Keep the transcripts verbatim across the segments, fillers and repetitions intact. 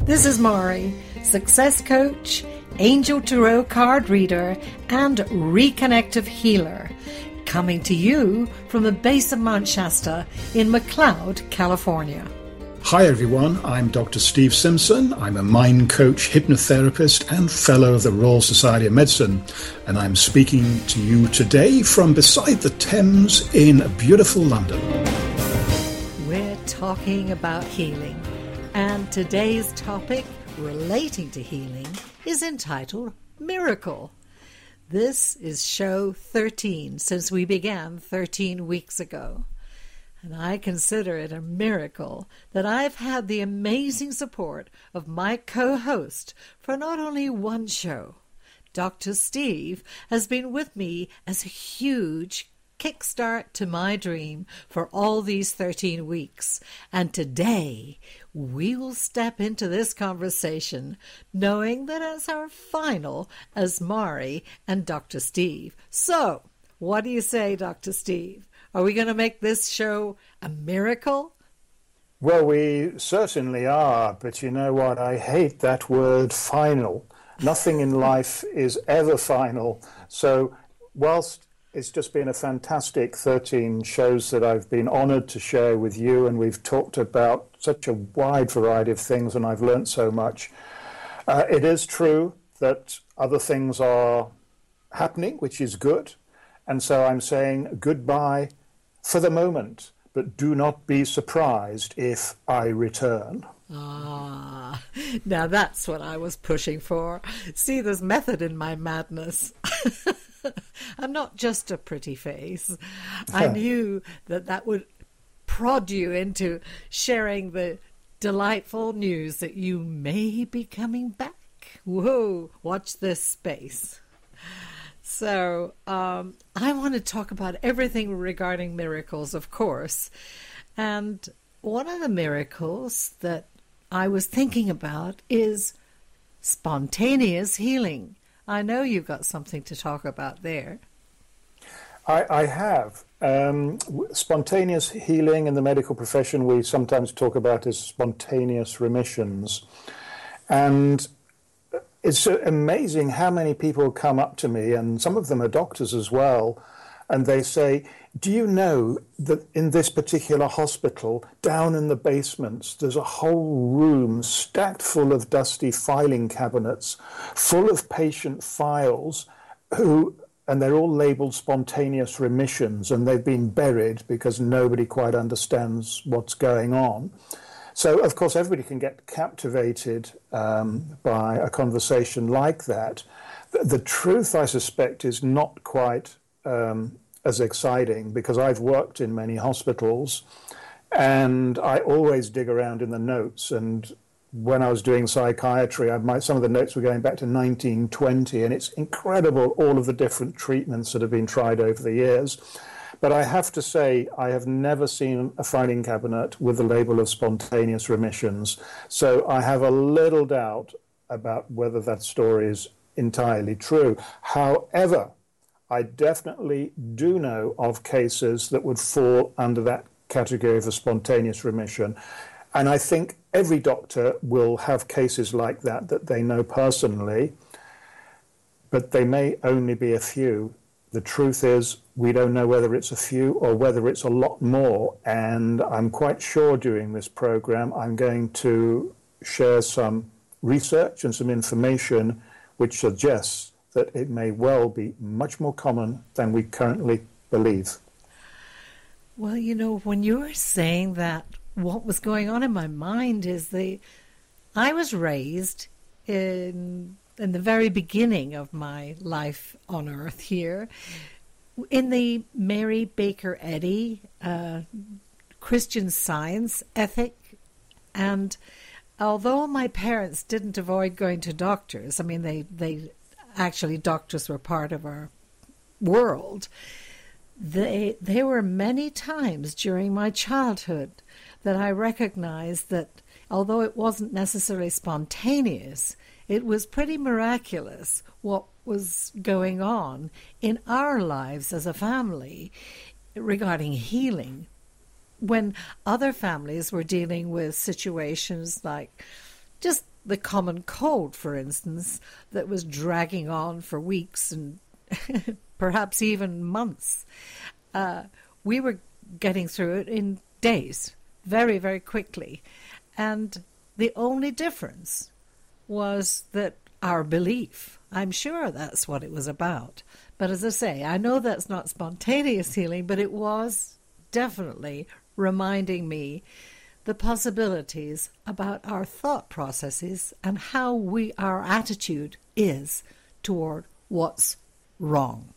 This is Mari, success coach, angel tarot card reader, and reconnective healer, coming to you from the base of Mount Shasta in McLeod, California. Hi everyone, I'm Doctor Steve Simpson. I'm a mind coach, hypnotherapist, and fellow of the Royal Society of Medicine, and I'm speaking to you today from beside the Thames in beautiful London. We're talking about healing, and today's topic relating to healing is entitled Miracle. This is show thirteen, since we began thirteen weeks ago. And I consider it a miracle that I've had the amazing support of my co-host for not only one show. Doctor Steve has been with me as a huge kickstart to my dream for all these thirteen weeks. And today we will step into this conversation knowing that it's our final as Mari and Doctor Steve. So, what do you say, Doctor Steve? Are we going to make this show a miracle? Well, we certainly are, but you know what? I hate that word final. Nothing in life is ever final. So whilst it's just been a fantastic thirteen shows that I've been honoured to share with you, and we've talked about such a wide variety of things, and I've learnt so much, uh, it is true that other things are happening, which is good. And so I'm saying goodbye for the moment, but do not be surprised if I return. Ah, now that's what I was pushing for. See, there's method in my madness. I'm not just a pretty face. I knew that that would prod you into sharing the delightful news that you may be coming back. Whoa, watch this space. So um, I want to talk about everything regarding miracles, of course. And one of the miracles that I was thinking about is spontaneous healing. I know you've got something to talk about there. I, I have. Um, spontaneous healing in the medical profession we sometimes talk about as spontaneous remissions. And it's amazing how many people come up to me, and some of them are doctors as well, and they say, do you know that in this particular hospital, down in the basements, there's a whole room stacked full of dusty filing cabinets, full of patient files, who, and they're all labeled spontaneous remissions, and they've been buried because nobody quite understands what's going on. So, of course, everybody can get captivated um, by a conversation like that. The, the truth, I suspect, is not quite um, as exciting, because I've worked in many hospitals and I always dig around in the notes. And when I was doing psychiatry, I might, some of the notes were going back to nineteen twenty, and it's incredible all of the different treatments that have been tried over the years. But I have to say, I have never seen a filing cabinet with the label of spontaneous remissions. So I have a little doubt about whether that story is entirely true. However, I definitely do know of cases that would fall under that category of a spontaneous remission. And I think every doctor will have cases like that that they know personally, but they may only be a few. The truth is, we don't know whether it's a few or whether it's a lot more, and I'm quite sure during this program I'm going to share some research and some information which suggests that it may well be much more common than we currently believe. Well, you know, when you were saying that, what was going on in my mind is the I was raised in in the very beginning of my life on earth here, in the Mary Baker Eddy uh, Christian Science ethic. And although my parents didn't avoid going to doctors, I mean, they, they actually, doctors were part of our world, they, there were many times during my childhood that I recognized that although it wasn't necessarily spontaneous, it was pretty miraculous what was going on in our lives as a family regarding healing, when other families were dealing with situations like just the common cold, for instance, that was dragging on for weeks and perhaps even months. Uh, we were getting through it in days, very, very quickly. And the only difference was that our belief, I'm sure that's what it was about. But as I say, I know that's not spontaneous healing, but it was definitely reminding me the possibilities about our thought processes and how we our attitude is toward what's wrong.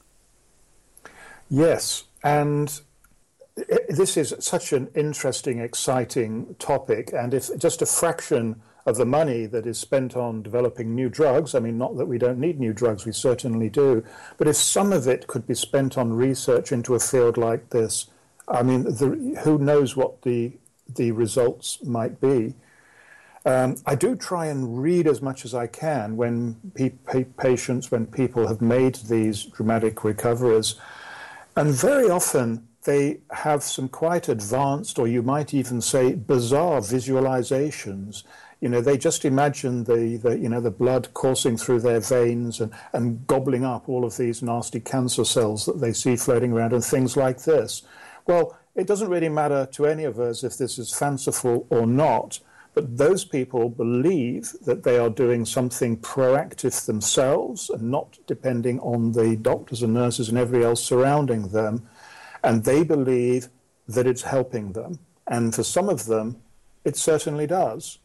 Yes, and this is such an interesting, exciting topic, and if just a fraction of the money that is spent on developing new drugs, I mean, not that we don't need new drugs, we certainly do, but if some of it could be spent on research into a field like this, I mean, the, who knows what the the results might be. Um, I do try and read as much as I can when pe- pa- patients, when people have made these dramatic recoveries, and very often they have some quite advanced, or you might even say bizarre visualizations. You know, they just imagine the, the you know, the blood coursing through their veins and, and gobbling up all of these nasty cancer cells that they see floating around and things like this. Well, it doesn't really matter to any of us if this is fanciful or not, but those people believe that they are doing something proactive themselves and not depending on the doctors and nurses and everybody else surrounding them, and they believe that it's helping them. And for some of them, it certainly does.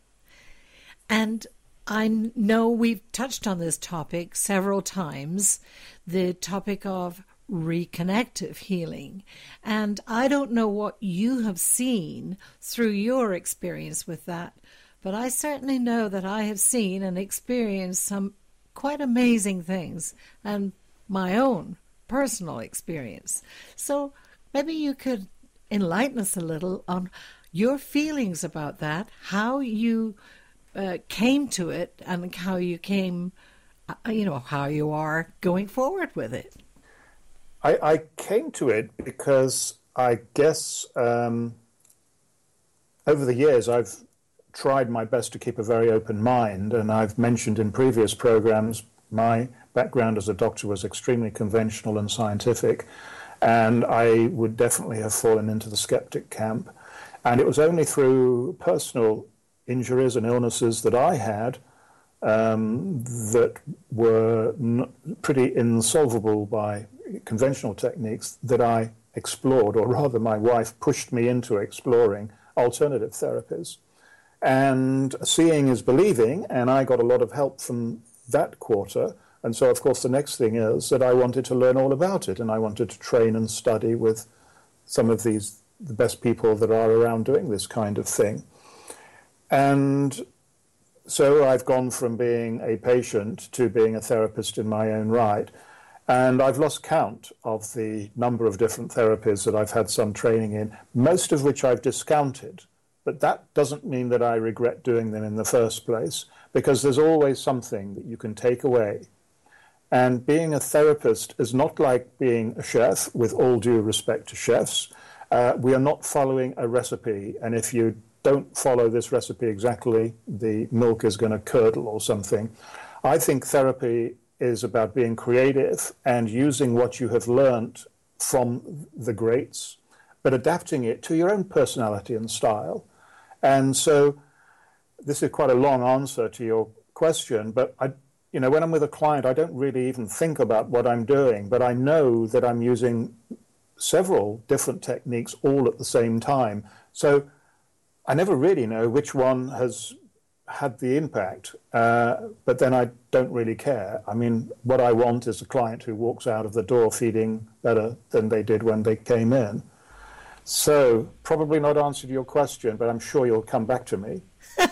And I know we've touched on this topic several times, the topic of reconnective healing. And I don't know what you have seen through your experience with that, but I certainly know that I have seen and experienced some quite amazing things and my own personal experience. So maybe you could enlighten us a little on your feelings about that, how you uh, came to it, and how you came, uh, you know, how you are going forward with it. I, I came to it because I guess um, over the years I've tried my best to keep a very open mind, and I've mentioned in previous programs my background as a doctor was extremely conventional and scientific, and I would definitely have fallen into the skeptic camp. And it was only through personal injuries and illnesses that I had um, that were n- pretty insolvable by conventional techniques that I explored, or rather my wife pushed me into exploring alternative therapies. And seeing is believing, and I got a lot of help from that quarter. And so, of course, the next thing is that I wanted to learn all about it, and I wanted to train and study with some of these, the best people that are around doing this kind of thing. And so I've gone from being a patient to being a therapist in my own right. And I've lost count of the number of different therapies that I've had some training in, most of which I've discounted. But that doesn't mean that I regret doing them in the first place, because there's always something that you can take away. And being a therapist is not like being a chef, with all due respect to chefs. Uh, we are not following a recipe, and if you don't follow this recipe exactly, the milk is going to curdle or something. I think therapy is about being creative and using what you have learned from the greats, but adapting it to your own personality and style. And so this is quite a long answer to your question, but I, you know, when I'm with a client, I don't really even think about what I'm doing, but I know that I'm using several different techniques all at the same time. So I never really know which one has had the impact, uh, but then I don't really care. I mean, what I want is a client who walks out of the door feeling better than they did when they came in. So probably not answered your question, but I'm sure you'll come back to me.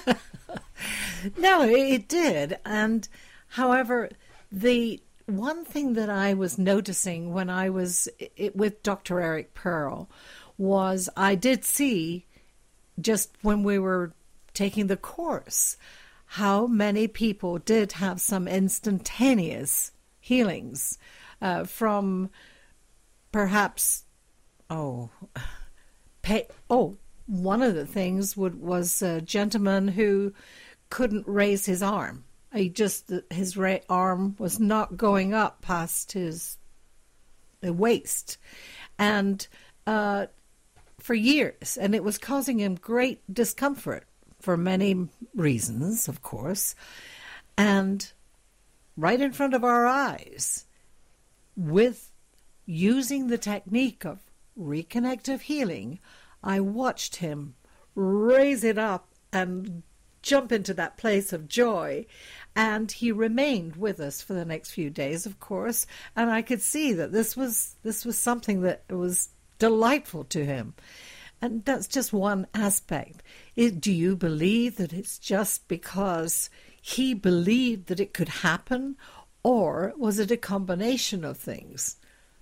No, it did. And however, the one thing that I was noticing when I was it, with Doctor Eric Pearl was I did see, just when we were taking the course, how many people did have some instantaneous healings uh, from perhaps, oh, pay, oh, one of the things would, was a gentleman who couldn't raise his arm. He just, his right arm was not going up past his waist. And uh, for years, and it was causing him great discomfort for many reasons, of course. And right in front of our eyes, with using the technique of reconnective healing, I watched him raise it up and jump into that place of joy. And he remained with us for the next few days, of course. And I could see that this was this was something that was delightful to him. And that's just one aspect. It, do you believe that it's just because he believed that it could happen, or was it a combination of things?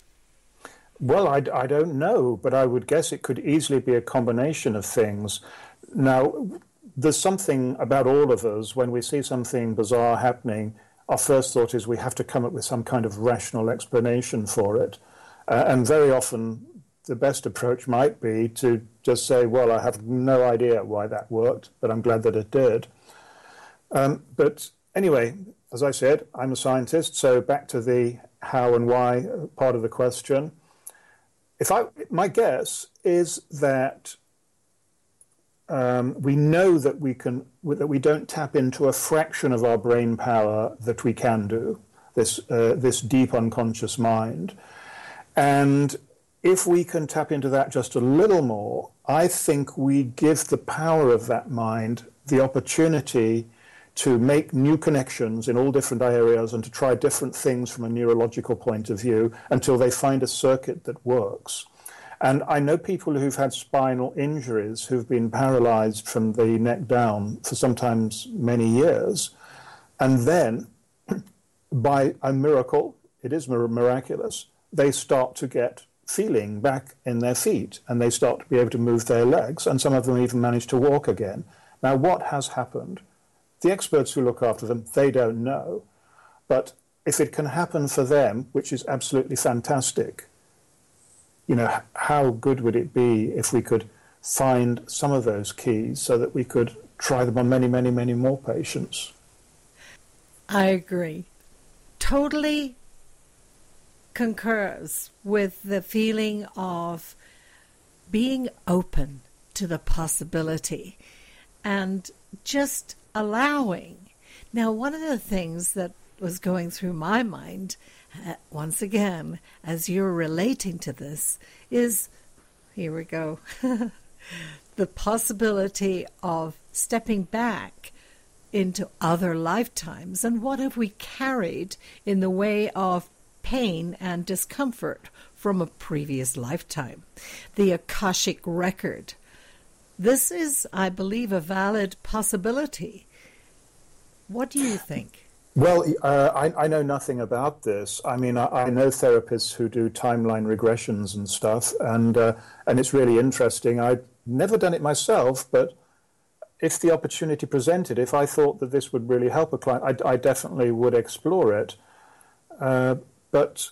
Well, I, I don't know, but I would guess it could easily be a combination of things. Now, there's something about all of us, when we see something bizarre happening, our first thought is we have to come up with some kind of rational explanation for it. Uh, and very often, the best approach might be to just say, well, I have no idea why that worked, but I'm glad that it did. Um, but anyway, as I said, I'm a scientist, so back to the how and why part of the question. If I, my guess is that um, we know that we can, that we don't tap into a fraction of our brain power that we can do, this uh, this deep unconscious mind. And if we can tap into that just a little more, I think we give the power of that mind the opportunity to make new connections in all different areas and to try different things from a neurological point of view until they find a circuit that works. And I know people who've had spinal injuries who've been paralyzed from the neck down for sometimes many years. And then, by a miracle, it is miraculous, they start to get feeling back in their feet and they start to be able to move their legs, and some of them even manage to walk again. Now, what has happened? The experts who look after them, they don't know. But if it can happen for them, which is absolutely fantastic, you know, how good would it be if we could find some of those keys so that we could try them on many, many, many more patients? I agree. Totally concurs with the feeling of being open to the possibility and just allowing. Now, one of the things that was going through my mind, uh, once again, as you're relating to this, is, here we go, the possibility of stepping back into other lifetimes. And what have we carried in the way of pain and discomfort from a previous lifetime? The Akashic record. This is, I believe, a valid possibility. What do you think? Well, uh, I, I know nothing about this. I mean, I, I know therapists who do timeline regressions and stuff, and uh, and it's really interesting. I've never done it myself, but if the opportunity presented, if I thought that this would really help a client, I, I definitely would explore it. Uh, but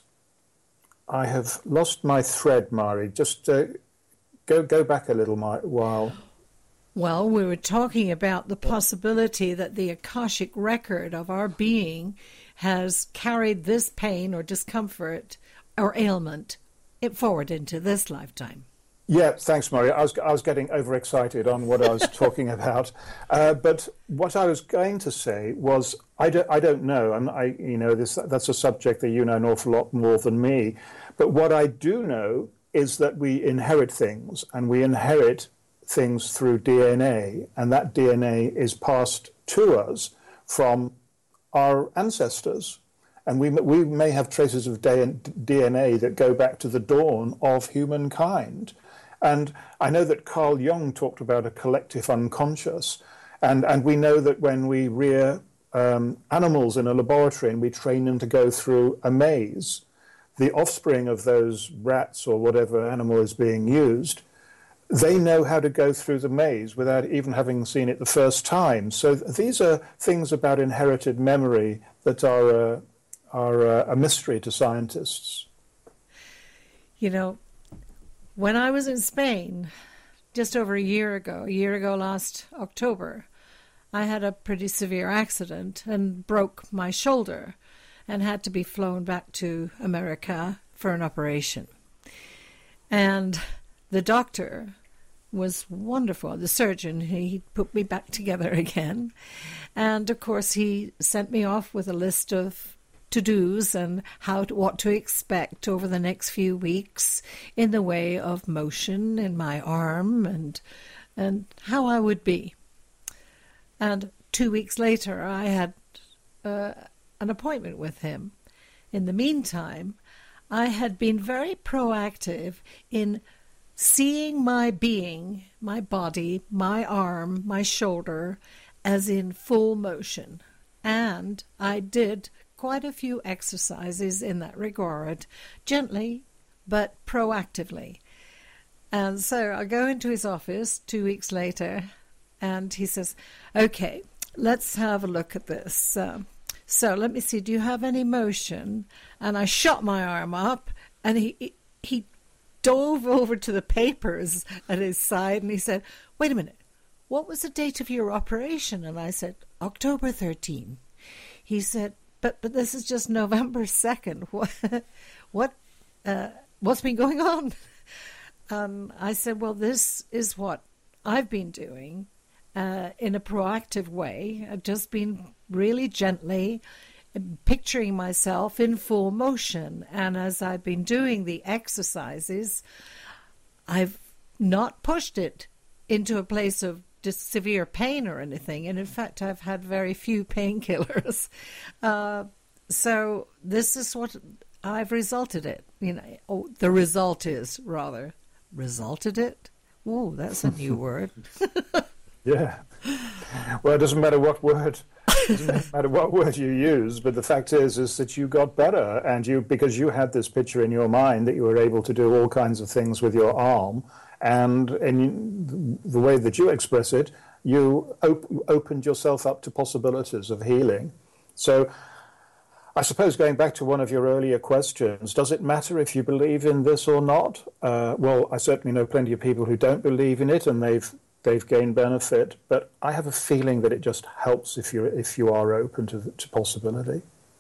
I have lost my thread, Mari. Just uh, go go back a little while. Well, we were talking about the possibility that the Akashic record of our being has carried this pain or discomfort or ailment it forward into this lifetime. Yeah, thanks, Mari. I was I was getting overexcited on what I was talking about, uh, but what I was going to say was I don't I don't know, and I you know this that's a subject that you know an awful lot more than me. But what I do know is that we inherit things, and we inherit things through D N A, and that D N A is passed to us from our ancestors. And we we may have traces of D N A that go back to the dawn of humankind. And I know that Carl Jung talked about a collective unconscious, and, and we know that when we rear um, animals in a laboratory and we train them to go through a maze, the offspring of those rats or whatever animal is being used, they know how to go through the maze without even having seen it the first time. So th- these are things about inherited memory that are, uh, are uh, a mystery to scientists. You know, when I was in Spain just over a year ago, a year ago last October, I had a pretty severe accident and broke my shoulder and had to be flown back to America for an operation. And the doctor was wonderful. The surgeon, he put me back together again. And, of course, he sent me off with a list of to-dos and how to, what to expect over the next few weeks in the way of motion in my arm and and how I would be. And two weeks later, I had uh, an appointment with him. In the meantime, I had been very proactive in seeing my being, my body, my arm, my shoulder, as in full motion. And I did quite a few exercises in that regard, gently but proactively. And so I go into his office two weeks later, and he says, okay, let's have a look at this. Um, so let me see, do you have any motion? And I shot my arm up, and he he dove over to the papers at his side, and he said, wait a minute, what was the date of your operation? And I said, October thirteenth. He said, but but this is just November second. What, what uh, what's been going on? Um, I said, well, this is what I've been doing uh, in a proactive way. I've just been really gently picturing myself in full motion. And as I've been doing the exercises, I've not pushed it into a place of just severe pain or anything. And in fact, I've had very few painkillers. Uh, so this is what I've resulted it. You know, oh, the result is rather resulted it. Oh, that's a new word. Yeah. Well, it doesn't matter what word. It doesn't matter what word you use, but the fact is, is that you got better, and you because you had this picture in your mind that you were able to do all kinds of things with your arm, and in the way that you express it, you op- opened yourself up to possibilities of healing. So I suppose going back to one of your earlier questions, does it matter if you believe in this or not? Uh, well, I certainly know plenty of people who don't believe in it, and they've they've gained benefit. But I have a feeling that it just helps if you if you are open to to possibility.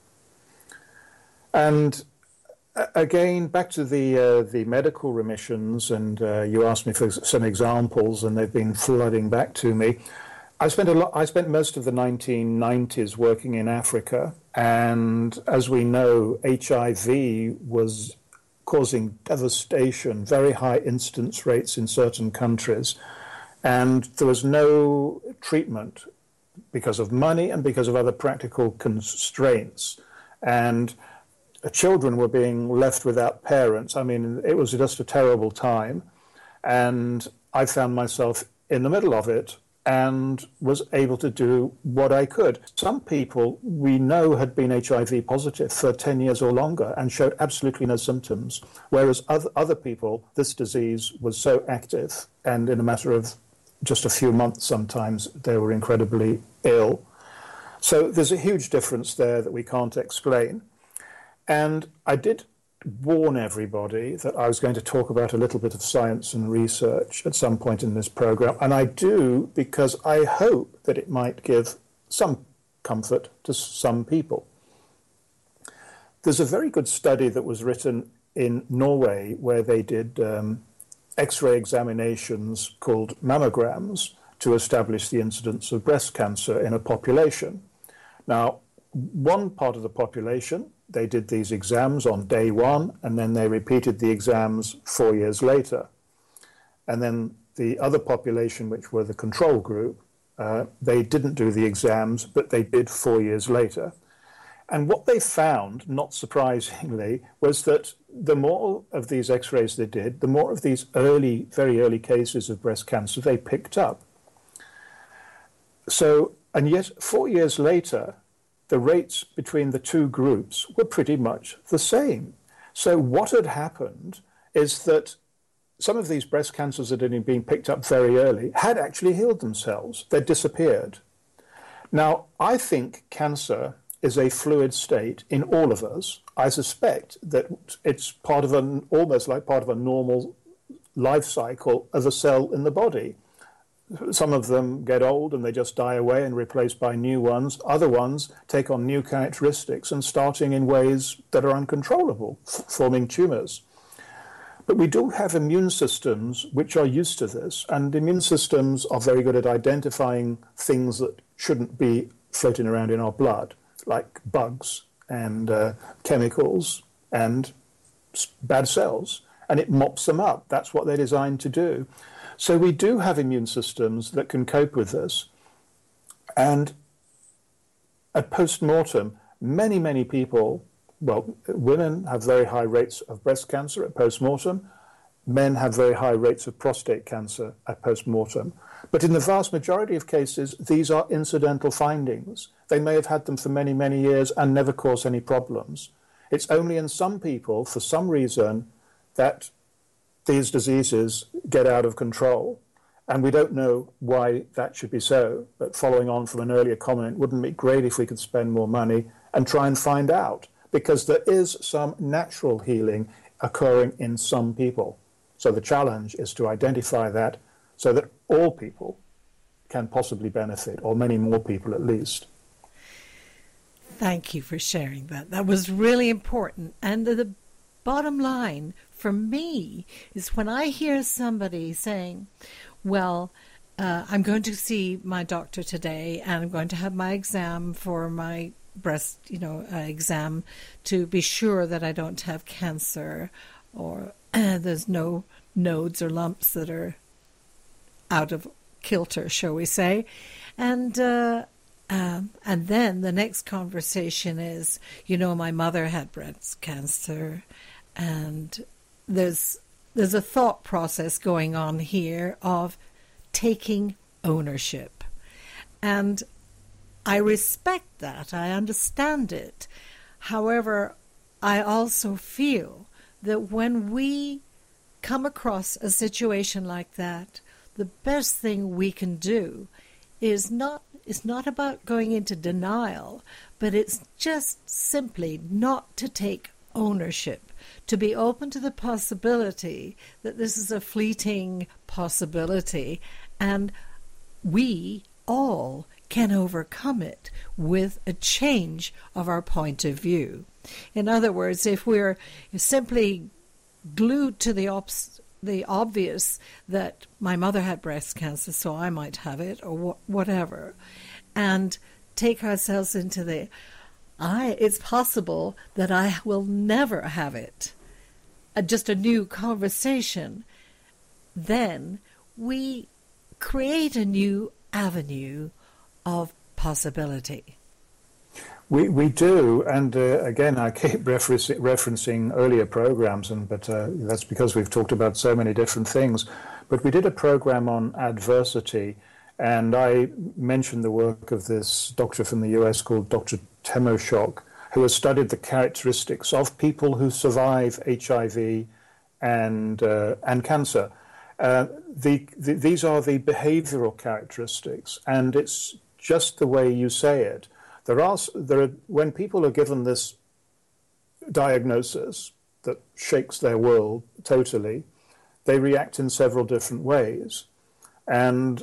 And again, back to the uh, the medical remissions, and uh, you asked me for some examples, and they've been flooding back to me. I spent a lot. I spent most of the nineteen nineties working in Africa, and as we know, H I V was causing devastation, very high incidence rates in certain countries, and there was no treatment because of money and because of other practical constraints, and children were being left without parents. I mean, it was just a terrible time, and I found myself in the middle of it, and was able to do what I could. Some people we know had been H I V positive for ten years or longer and showed absolutely no symptoms, whereas other, other people, this disease was so active, and in a matter of just a few months sometimes, they were incredibly ill. So there's a huge difference there that we can't explain. And I did warn everybody that I was going to talk about a little bit of science and research at some point in this program, and I do because I hope that it might give some comfort to some people. There's a very good study that was written in Norway where they did um, X-ray examinations called mammograms to establish the incidence of breast cancer in a population. Now, one part of the population, they did these exams on day one, and then they repeated the exams four years later. And then the other population, which were the control group, uh, they didn't do the exams, but they did four years later. And what they found, not surprisingly, was that the more of these x-rays they did, the more of these early, very early cases of breast cancer they picked up. So, and yet four years later, the rates between the two groups were pretty much the same. So what had happened is that some of these breast cancers that had been picked up very early had actually healed themselves. They'd disappeared. Now, I think cancer is a fluid state in all of us. I suspect that it's part of an, almost like part of a normal life cycle of a cell in the body. some of them get old and they just die away and replaced by new ones. Other ones take on new characteristics and starting in ways that are uncontrollable, f- forming tumours. But we do have immune systems which are used to this, and immune systems are very good at identifying things that shouldn't be floating around in our blood, like bugs and uh, chemicals and bad cells, and it mops them up. That's what they're designed to do. So we do have immune systems that can cope with this. And at post-mortem, many, many people, well, women have very high rates of breast cancer at post-mortem. Men have very high rates of prostate cancer at post-mortem. But in the vast majority of cases, these are incidental findings. They may have had them for many, many years and never caused any problems. It's only in some people, for some reason, that these diseases get out of control. And we don't know why that should be so. But following on from an earlier comment, wouldn't it be great if we could spend more money and try and find out? Because there is some natural healing occurring in some people. So the challenge is to identify that so that all people can possibly benefit, or many more people at least. Thank you for sharing that. That was really important. And the bottom line for me is when I hear somebody saying, well, uh, I'm going to see my doctor today and I'm going to have my exam for my breast, you know, uh, exam to be sure that I don't have cancer or uh, there's no nodes or lumps that are out of kilter, shall we say. And uh, um, and then the next conversation is, you know, my mother had breast cancer, and there's there's a thought process going on here of taking ownership. And I respect that. I understand it. However, I also feel that when we come across a situation like that, the best thing we can do is not it's not about going into denial, but it's just simply not to take ownership, to be open to the possibility that this is a fleeting possibility, and we all can overcome it with a change of our point of view. In other words, if we're simply glued to the obs- the obvious that my mother had breast cancer, so I might have it, or wh- whatever, and take ourselves into the, I, it's possible that I will never have it, uh, just a new conversation, then we create a new avenue of possibility. We we do, and uh, again, I keep referencing, referencing earlier programs, and but uh, that's because we've talked about so many different things. But we did a program on adversity, and I mentioned the work of this doctor from the U S called Doctor Temoshok, who has studied the characteristics of people who survive H I V and uh, and cancer. Uh, the, the these are the behavioral characteristics, and it's just the way you say it. There are, there are, when people are given this diagnosis that shakes their world totally, they react in several different ways. And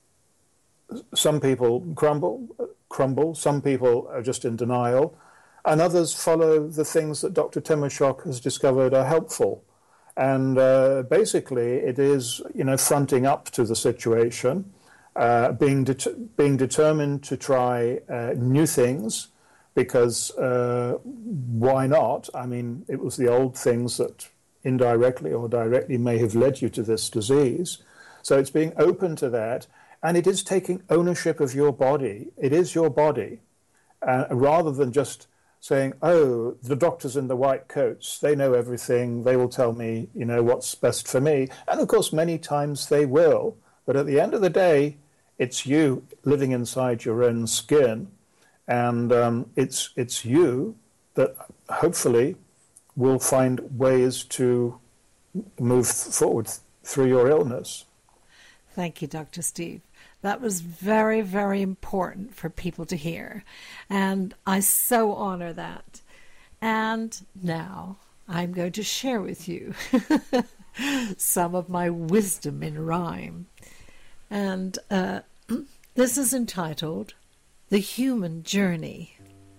some people crumble, crumble, some people are just in denial, and others follow the things that Doctor Temoshok has discovered are helpful. And uh, basically it is, you know, fronting up to the situation, Uh, being det- being determined to try uh, new things, because uh, why not? I mean, it was the old things that indirectly or directly may have led you to this disease. So it's being open to that, and it is taking ownership of your body. It is your body, uh, rather than just saying, oh, the doctors in the white coats, they know everything, they will tell me, you know, what's best for me. And of course, many times they will. But at the end of the day, it's you living inside your own skin, and um, it's it's you that hopefully will find ways to move forward through your illness. Thank you, Doctor Steve. That was very, very important for people to hear, and I so honor that. And now I'm going to share with you some of my wisdom in rhyme. And uh, this is entitled The Human Journey.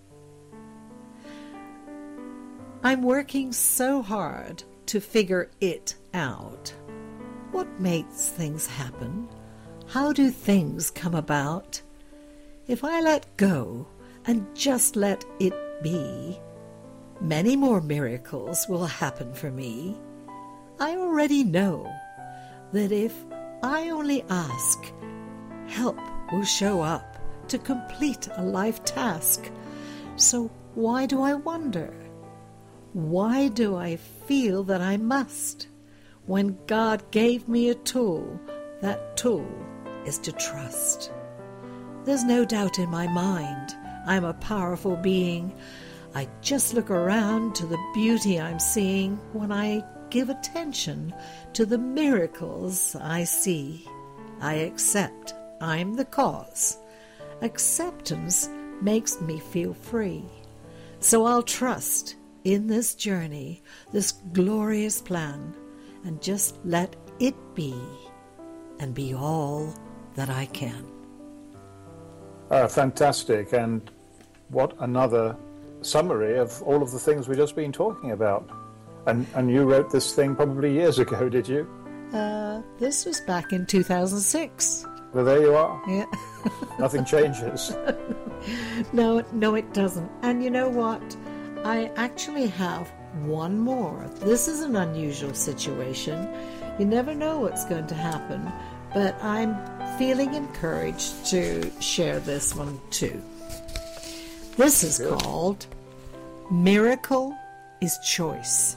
I'm working so hard to figure it out. What makes things happen? How do things come about? If I let go and just let it be, many more miracles will happen for me. I already know that if I only ask, help will show up to complete a life task. So why do I wonder? Why do I feel that I must? When God gave me a tool, that tool is to trust. There's no doubt in my mind I'm a powerful being. I just look around to the beauty I'm seeing when I give attention to the miracles I see. I accept I'm the cause. Acceptance makes me feel free. So I'll trust in this journey, this glorious plan, and just let it be, and be all that I can. Uh, fantastic. And what another summary of all of the things we've just been talking about. And, and you wrote this thing probably years ago, did you? Uh, this was back in two thousand six. Well, there you are. Yeah. Nothing changes. No, no, it doesn't. And you know what? I actually have one more. This is an unusual situation. You never know what's going to happen, but I'm feeling encouraged to share this one too. This is Good. called Miracle is Choice.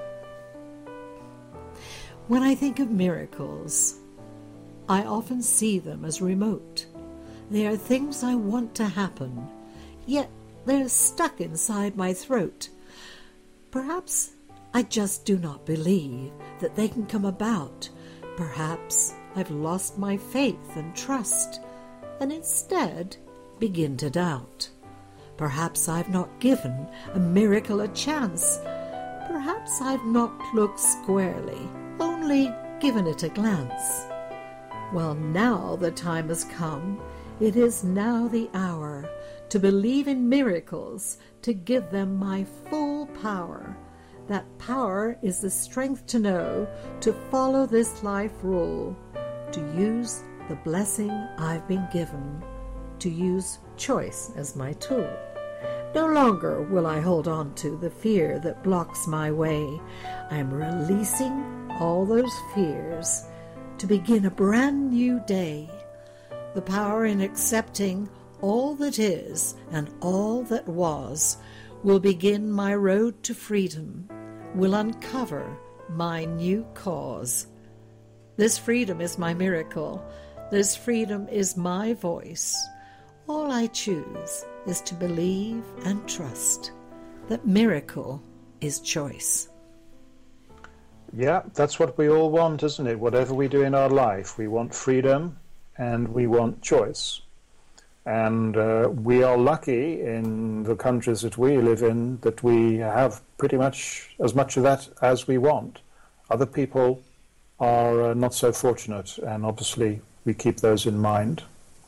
When I think of miracles, I often see them as remote. They are things I want to happen, yet they're stuck inside my throat. Perhaps I just do not believe that they can come about. Perhaps I've lost my faith and trust, and instead begin to doubt. Perhaps I've not given a miracle a chance. Perhaps I've not looked squarely, only given it a glance. Well, now the time has come. It is now the hour to believe in miracles, to give them my full power. That power is the strength to know, to follow this life rule, to use the blessing I've been given, to use choice as my tool. No longer will I hold on to the fear that blocks my way. I'm releasing all those fears to begin a brand new day. The power in accepting all that is and all that was will begin my road to freedom, will uncover my new cause. This freedom is my miracle. This freedom is my voice. All I choose is to believe and trust that miracle is choice. Yeah, that's what we all want, isn't it? Whatever we do in our life, we want freedom and we want choice. And uh, we are lucky in the countries that we live in that we have pretty much as much of that as we want. Other people are uh, not so fortunate, and obviously we keep those in mind.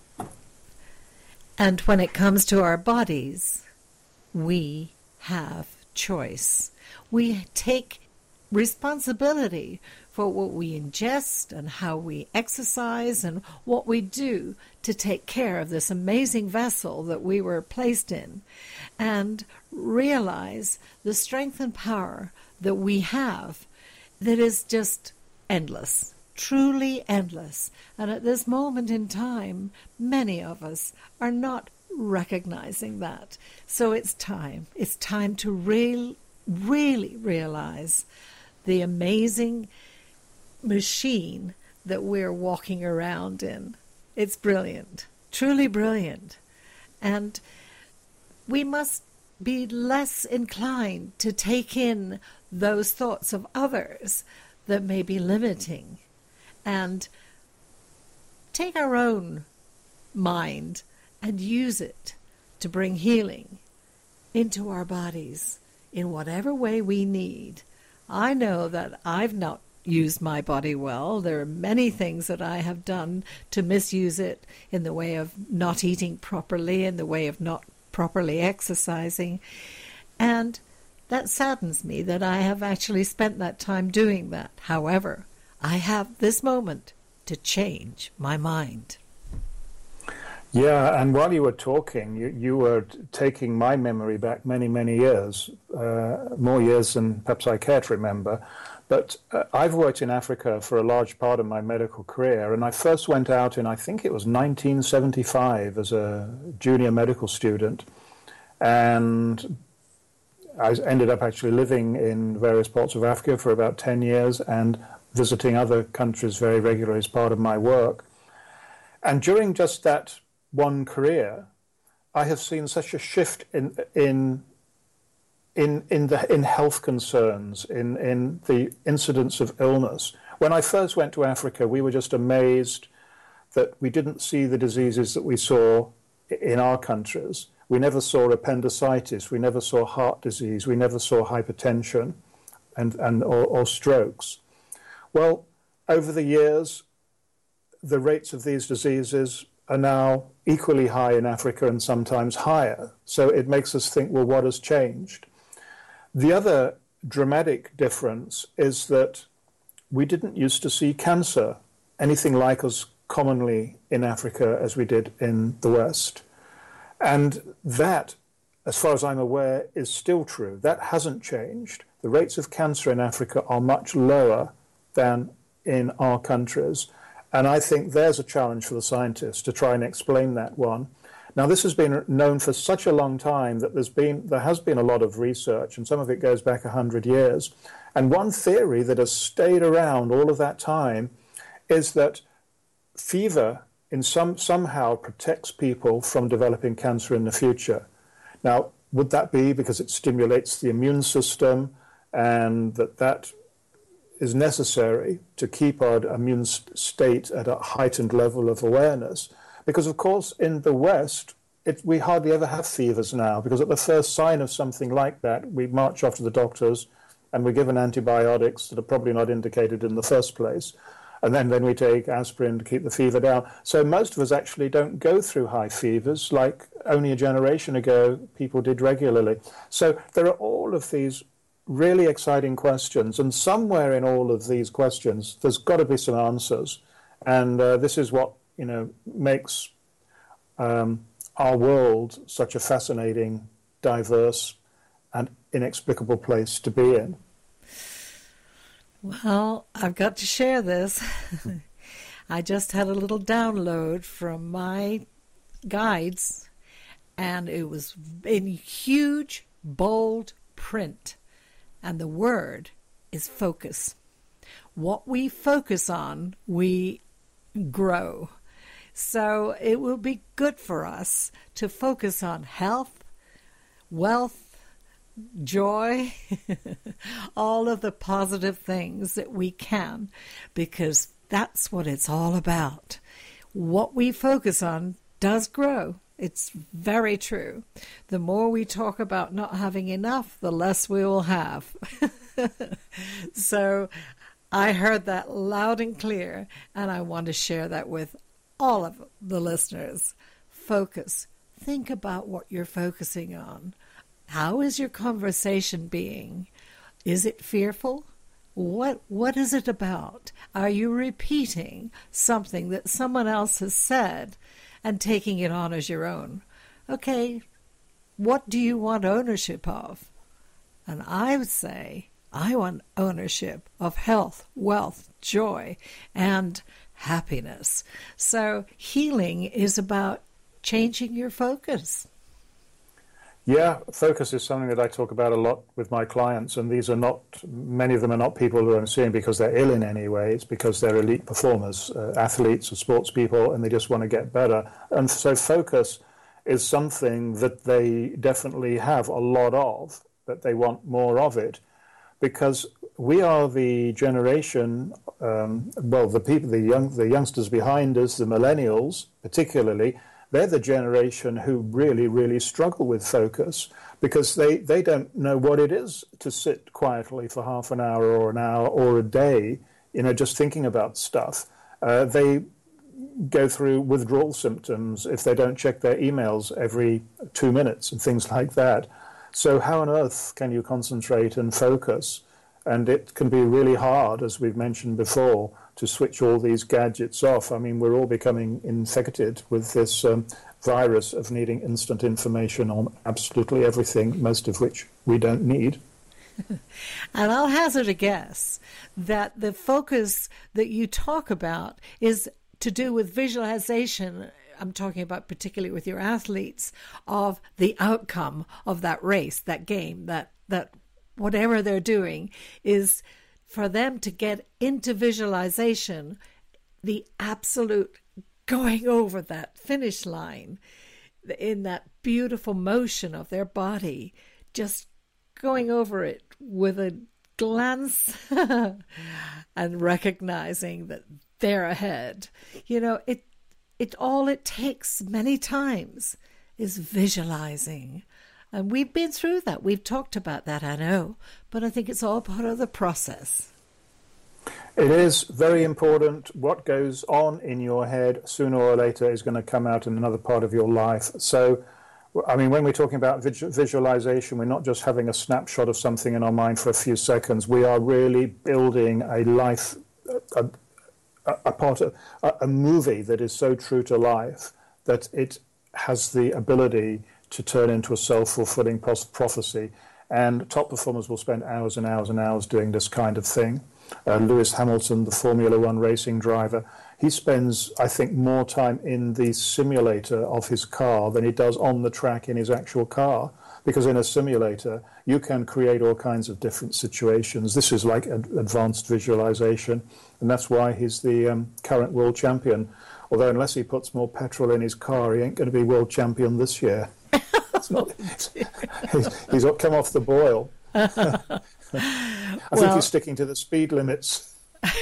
And when it comes to our bodies, we have choice. We take responsibility for what we ingest and how we exercise and what we do to take care of this amazing vessel that we were placed in, and realize the strength and power that we have that is just endless, truly endless. And at this moment in time, many of us are not recognizing that. So it's time. It's time to real, really realize the amazing machine that we're walking around in. It's brilliant, truly brilliant. And we must be less inclined to take in those thoughts of others that may be limiting, and take our own mind and use it to bring healing into our bodies in whatever way we need. I know that I've not use my body well. There are many things that I have done to misuse it, in the way of not eating properly, in the way of not properly exercising. And that saddens me that I have actually spent that time doing that. However, I have this moment to change my mind. Yeah, and while you were talking, you, you were taking my memory back many, many years, uh, more years than perhaps I care to remember. But uh, I've worked in Africa for a large part of my medical career, and I first went out in, I think it was nineteen seventy-five, as a junior medical student. And I ended up actually living in various parts of Africa for about ten years and visiting other countries very regularly as part of my work. And during just that one career, I have seen such a shift in in in in the in health concerns, in in the incidence of illness. When I first went to Africa, we were just amazed that we didn't see the diseases that we saw in our countries. We never saw appendicitis, we never saw heart disease, we never saw hypertension and and or, or strokes. Well, over the years, the rates of these diseases are now equally high in Africa and sometimes higher. So it makes us think, well, what has changed? The other dramatic difference is that we didn't used to see cancer anything like as commonly in Africa as we did in the West. And that, as far as I'm aware, is still true. That hasn't changed. The rates of cancer in Africa are much lower than in our countries. And I think there's a challenge for the scientists to try and explain that one. Now, this has been known for such a long time that there's been, there has been a lot of research, and some of it goes back one hundred years. And one theory that has stayed around all of that time is that fever in some, somehow protects people from developing cancer in the future. Now, would that be because it stimulates the immune system, and that that is necessary to keep our immune state at a heightened level of awareness? Because, of course, in the West, it, we hardly ever have fevers now, because at the first sign of something like that, we march off to the doctors and we're given antibiotics that are probably not indicated in the first place. And then, then we take aspirin to keep the fever down. So most of us actually don't go through high fevers like only a generation ago people did regularly. So there are all of these really exciting questions, and somewhere in all of these questions there's got to be some answers, and uh, this is what, you know, makes um, our world such a fascinating, diverse and inexplicable place to be in. Well, I've got to share this. I just had a little download from my guides, and it was in huge bold print. And the word is focus. What we focus on, we grow. So it will be good for us to focus on health, wealth, joy, all of the positive things that we can, because that's what it's all about. What we focus on does grow. It's very true. The more we talk about not having enough, the less we will have. So I heard that loud and clear, and I want to share that with all of the listeners. Focus. Think about what you're focusing on. How is your conversation being? Is it fearful? What What is it about? Are you repeating something that someone else has said and taking it on as your own? Okay, what do you want ownership of? And I would say, I want ownership of health, wealth, joy, and happiness. So healing is about changing your focus. Yeah, focus is something that I talk about a lot with my clients, and these are not, many of them are not people who I'm seeing because they're ill in any way. It's because they're elite performers, uh, athletes or sports people, and they just want to get better. And so focus is something that they definitely have a lot of, but they want more of it, because we are the generation, um, well, the people, the young, the youngsters behind us, the millennials particularly, they're the generation who really, really struggle with focus, because they, they don't know what it is to sit quietly for half an hour or an hour or a day you know, just thinking about stuff. Uh, they go through withdrawal symptoms if they don't check their emails every two minutes and things like that. So how on earth can you concentrate and focus? And it can be really hard, as we've mentioned before, to switch all these gadgets off. I mean, we're all becoming infected with this um, virus of needing instant information on absolutely everything, most of which we don't need. And I'll hazard a guess that the focus that you talk about is to do with visualization. I'm talking about particularly with your athletes, of the outcome of that race, that game, that that whatever they're doing, is for them to get into visualization, the absolute going over that finish line in that beautiful motion of their body, just going over it with a glance and recognizing that they're ahead. You know, it it all it takes many times is visualizing. And we've been through that. We've talked about that, I know. But I think it's all part of the process. It is very important. What goes on in your head sooner or later is going to come out in another part of your life. So, I mean, when we're talking about visualization, we're not just having a snapshot of something in our mind for a few seconds. We are really building a life, a, a, a part of a, a movie that is so true to life that it has the ability to turn into a self-fulfilling prophecy. And top performers will spend hours and hours and hours doing this kind of thing. Uh, Lewis Hamilton, the Formula One racing driver, he spends, I think, more time in the simulator of his car than he does on the track in his actual car. Because in a simulator, you can create all kinds of different situations. This is like ad- advanced visualization, and that's why he's the um, current world champion. Although unless he puts more petrol in his car, he ain't going to be world champion this year. It's not, it's, he's, he's come off the boil. I well, think he's sticking to the speed limits.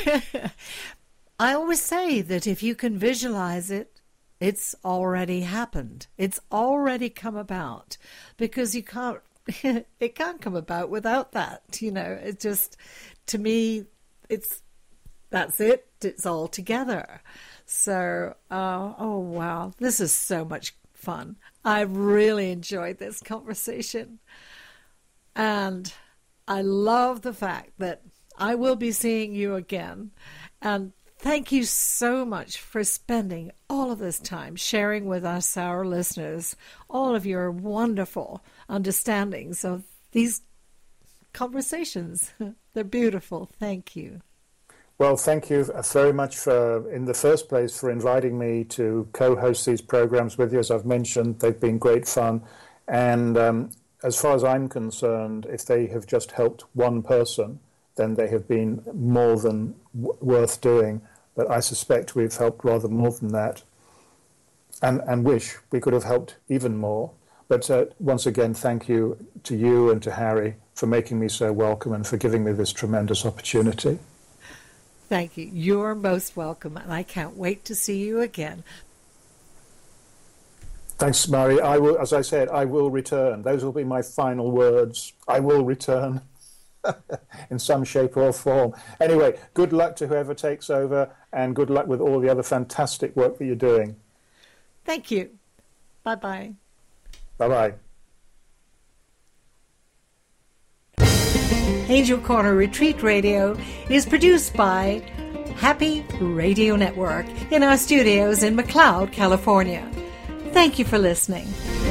I always say that if you can visualize it, it's already happened. It's already come about, because you can't, it can't come about without that. You know, it just, to me, it's, that's it. It's all together. So, uh, oh, wow, this is so much fun. I've really enjoyed this conversation. And I love the fact that I will be seeing you again. And thank you so much for spending all of this time sharing with us, our listeners, all of your wonderful understandings of these conversations. They're beautiful. Thank you. Well, thank you very much for, in the first place, for inviting me to co-host these programs with you. As I've mentioned, they've been great fun. And um, as far as I'm concerned, if they have just helped one person, then they have been more than w- worth doing. But I suspect we've helped rather more than that, and, and wish we could have helped even more. But uh, once again, thank you to you and to Harry for making me so welcome and for giving me this tremendous opportunity. Thank you. You're most welcome, and I can't wait to see you again. Thanks, Mari. I will, as I said, I will return. Those will be my final words. I will return in some shape or form. Anyway, good luck to whoever takes over, and good luck with all the other fantastic work that you're doing. Thank you. Bye-bye. Bye-bye. Angel Corner Retreat Radio is produced by Happy Radio Network in our studios in McLeod, California. Thank you for listening.